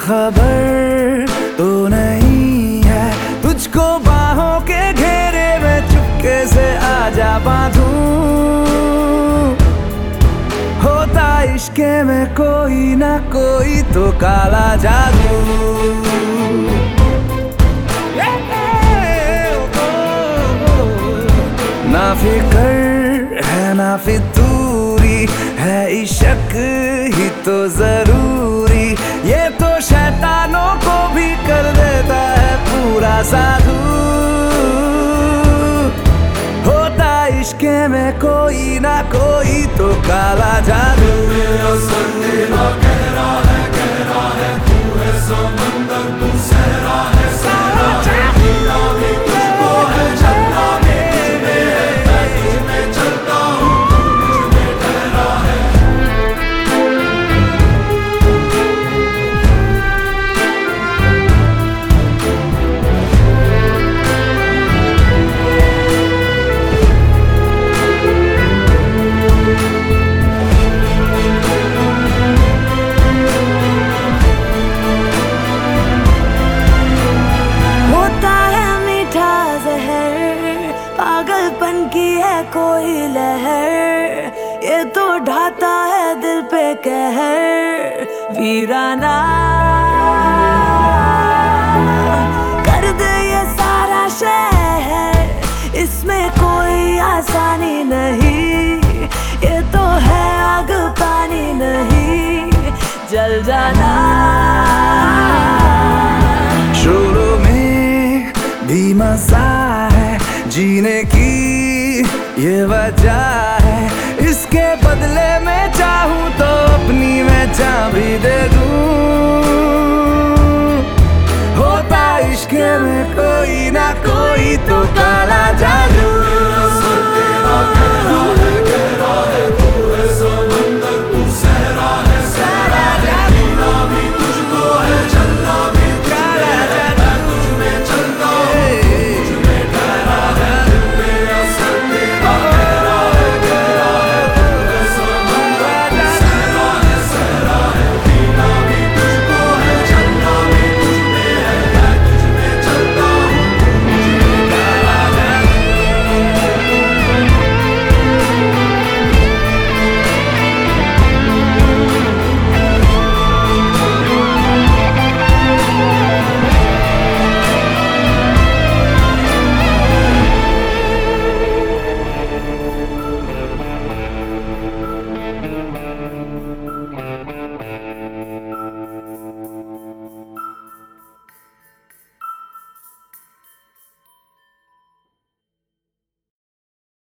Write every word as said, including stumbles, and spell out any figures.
खबर तो नहीं है तुझको बाहों के घेरे में चुपके से आजा बांधूं। होता इश्के में कोई ना कोई तो काला जादू। ना फिकर है ना फितूरी है इश्क ही तो जरूरी। ये तो शैतानों को भी कर देता है पूरा साधु। होता इश्के में कोई ना कोई तो काला जादू। गहरा है गहरा है तू है समंदर तू सहरा है सहरा है हीरा भी तुझको है झरना में तुझमें है मैं तुझमें चलता हूँ तू मुझमें ठहरा है। पागलपन की है कोई लहर ये तो ढाता है दिल पे कहर। वीराना कर दे ये सारा शहर इसमें कोई आसानी नहीं। ये तो है आग पानी नहीं जल जाना। शुरू में भी मजा है जीने की ये वजह है। इसके बदले में चाहूँ तो अपनी मैं जान भी दे दूँ। होता इश्क में कोई ना कोई तो काला जादू।